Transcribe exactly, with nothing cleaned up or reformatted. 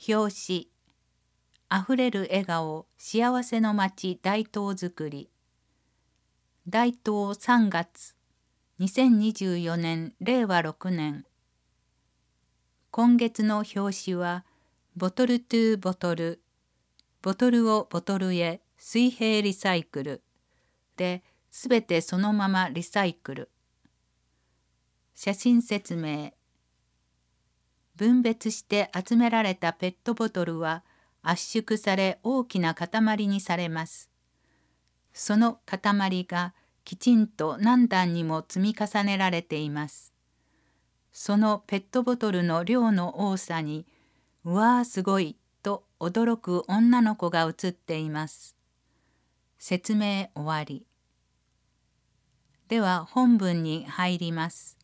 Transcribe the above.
表紙、あふれる笑顔、幸せの街大東づくり。大東さんがつ、にせんにじゅうよねんれいわろくねん。今月の表紙は、ボトルトゥボトル、ボトルをボトルへ水平リサイクルで、すべてそのままリサイクル。写真説明。分別して集められたペットボトルは圧縮され大きな塊にされます。その塊がきちんと何段にも積み重ねられています。そのペットボトルの量の多さに、うわーすごいと驚く女の子が写っています。説明終わり。では本文に入ります。